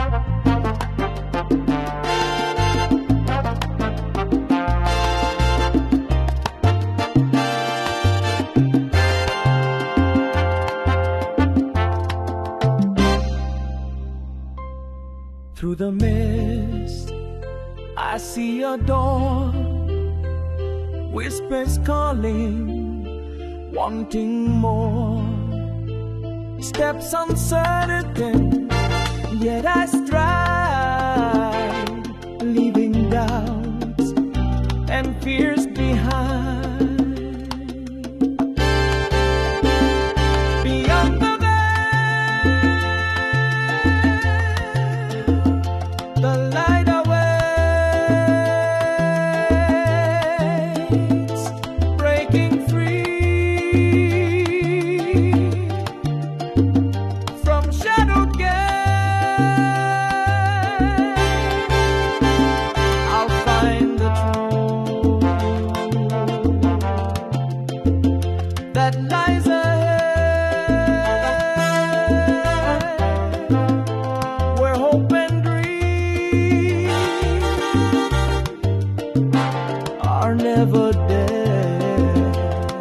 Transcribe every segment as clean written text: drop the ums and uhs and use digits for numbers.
Through the mist, I see a door, whispers calling, wanting more. Steps uncertain, yet I stride, leaving doubts and fears behind. Beyond the the light awaits, breaking free from shadowed gates. I'll find the truth that lies ahead, where hope and are never dead.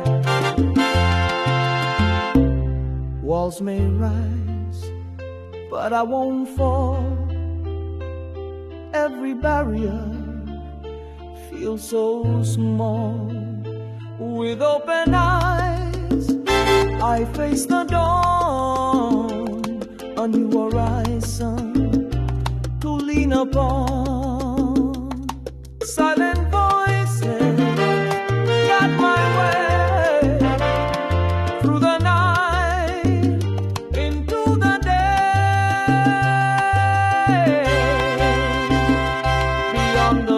Walls may rise, but I won't fall. Every barrier feels so small. With open eyes, I face the dawn, a new horizon to lean upon. Silent voices guide my way through the night into the day. Beyond the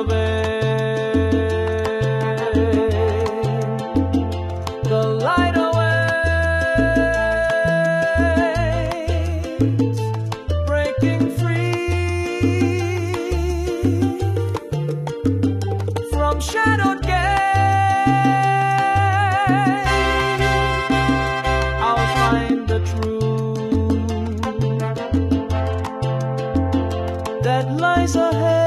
veil, the light awaits, breaking free from shadowed gates. I'll find the truth that lies ahead.